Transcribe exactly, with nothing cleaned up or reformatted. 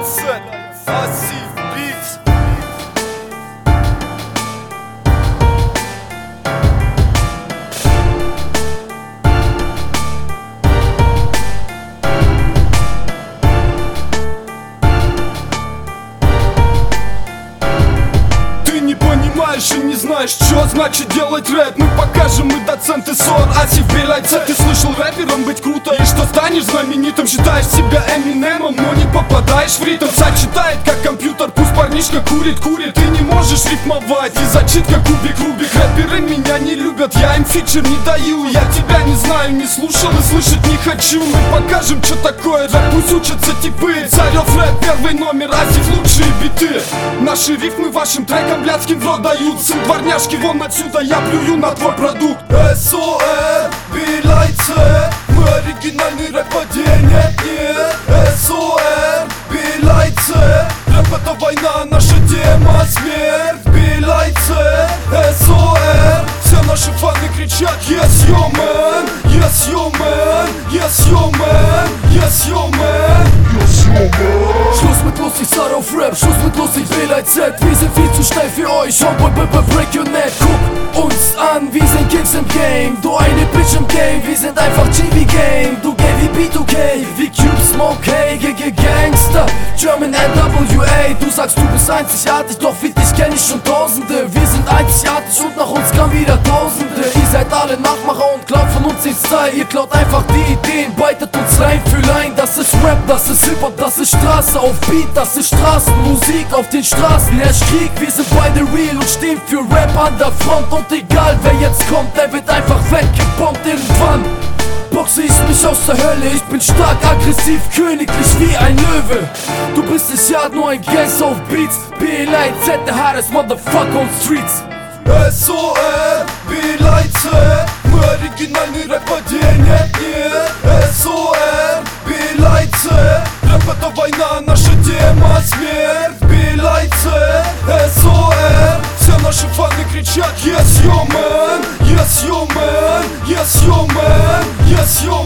Z, Massiv Beats. Ты не понимаешь и не знаешь, что значит делать рэп. Мы покажем, мы доценты ссор, Асив Белайце. Ты слышал рэпером быть круто, и что станешь знаменитым? Считаешь себя Эминемом, но не попадаешь в ритм. Зачитает как компьютер, пусть парнишка курит, курит. Ты не можешь рифмовать, и зачит как кубик, рубик. Рэперы меня не любят, я им фичер не даю. Я тебя не знаю, не слушал и слышать не хочу. Мы покажем, что такое рэп, пусть учатся типы. Царев рэп, первый номер, Асив лучшие биты. Наши рифмы вашим трекам блядским в рот дают. Сын дворняжки, вон отсюда, я плюю на твой продукт. СОР, Белайце, мы оригинальный рэп, где нет, нет. СОР, Белайце, рэп это война, наша тема смерть. Белайце, СОР, все наши фаны кричат Yes, yo man, yes, yo man, yes, yo man, yes, yo man, yes, yo man. Schluss mit lustig, Star auf Rap, Schluss mit lustig, Belaize. Wir sind viel zu schnell für euch, Homeboy, break your neck. Guck uns an, wir sind Kings im Game. Du eine Bitch im Game, wir sind einfach G V Game. Du gay wie B two K, wie Cube Smoke, hey, G G Gangster, German N W A. Du sagst, du bist einzigartig, doch wie dich kenn ich schon Tausende. Wir sind einzigartig und nach uns kamen wieder Tausende. Ihr seid alle Nachmacher und klaut von uns den Style. Ihr klaut einfach die Ideen, beitet uns rein für Line. Das ist Rap, das ist Hip-Hop, das ist Straße auf Beat. Das ist Straßenmusik auf den Straßen, herrscht Krieg. Wir sind beide real und stehen für Rap an der Front. Und egal wer jetzt kommt, der wird einfach weggebombt irgendwann. Boxe ich mich aus der Hölle, ich bin stark, aggressiv, königlich wie ein Löwe. Du bist nicht ja nur ein Gangster auf Beats. Belaize, der hardest motherfucker on streets. СОР, Белайце, мы оригинальный рэп, где нет, нет. СОР, Белайце, рэп это война, наша тема смерть. Белайце, СОР, все наши фаны кричат Yes, yo man, yes, yo man, yes, yo man, yes, yo